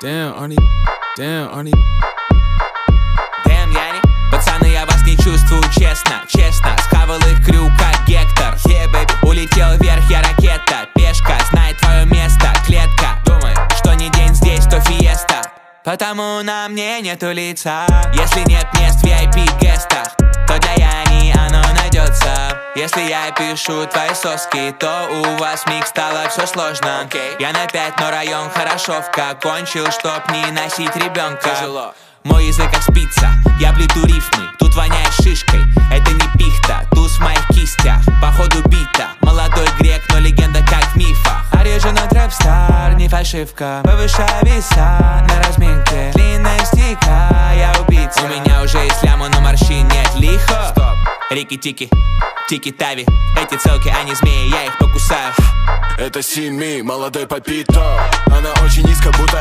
Damn, Arnie. Damn, Arnie. Damn, Яни. Пацаны, я вас не чувствую, честно, честно. Схавал их крю, как Гектор. Yeah, baby. Улетел вверх, я ракета. Пешка, знает твое место. Клетка, думай, что не день здесь, то фиеста. Потому на мне нету лица. Если нет мест в VIP-гестах, то для Яни оно найдется. Если я пишу твои соски, то у вас миг стало все сложно. Я на 5, но район хорошовка. Кончил, чтоб не носить ребенка. Тяжело. Мой язык как спица, я плету рифмы. Тут воняет шишкой, это не пихта. Туз в моих кистях, походу бита. Молодой грек, но легенда как в мифах. Оригинал трэп-стар, не фальшивка. Повышаю веса на разминке. Длинная стика, я убийца. У меня уже есть ляма, но морщин нет. Лихо. Стоп. Рики-тики, тики-тави. Эти целки, а не змеи, я их покусаю. Это Сими, молодой Папито. Она очень низко, будто